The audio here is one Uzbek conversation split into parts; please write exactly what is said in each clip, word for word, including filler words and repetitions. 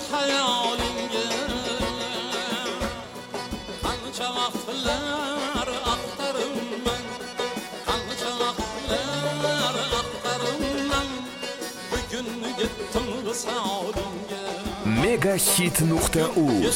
hayolinga qancha vaqtlar axtarimman, qancha vaqtlar axtarimman, bugun yetdim visolinga. Megahit nuqta uz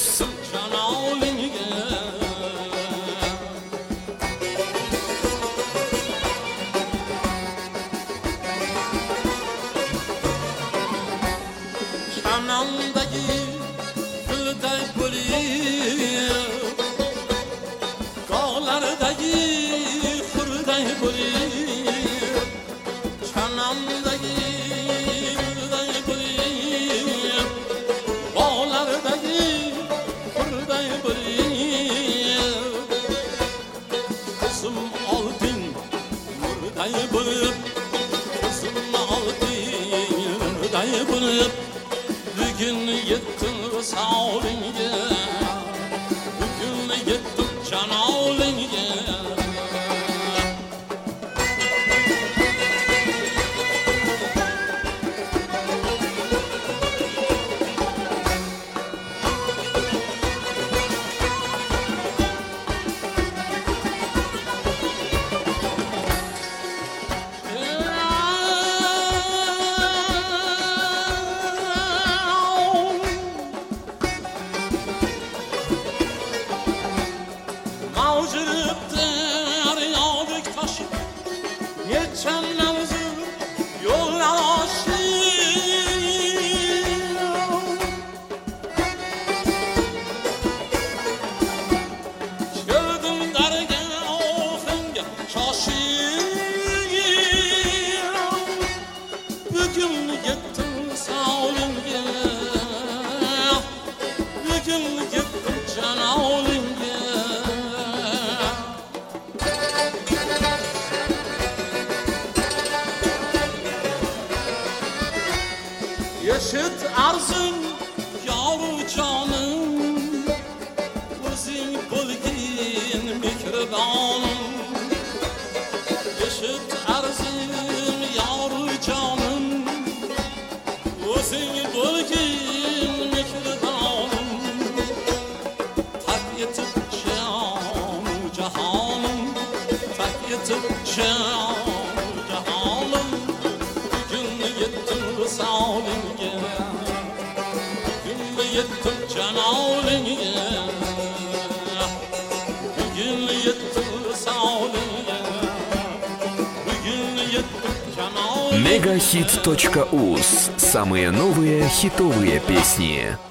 Anamdagi gulday bo'lib, tog'lardagi xurday bo'lib, chanamdagi gulday bo'lib, tog'lardagi xurday bo'lib, ko'zim olding nurday bo'lib, ko'zim olding nurday bo'lib, bugün yettim visolinga, bugün yettim janolinga. Mavjudib daryodek toshib, nechun mavzu yo'llar oshib, keldim dargohingga shoshib, bugun yetdim visolinga, bugun yetdim janolinga. Yaşıt arzum yaru canım, o'zing bo'lgin mehribonim. Yaşıt arzum yaru canım, o'zing bo'lgin mehribonim. Tark etib jonu jahonim, tark etib jonu jahonim, bugün yetdim visolinga, bugün yetdim janolinga, bugün yetdim visolinga, bugün yetdim janolinga. Megahit точка уз. Самые новые хитовые песни.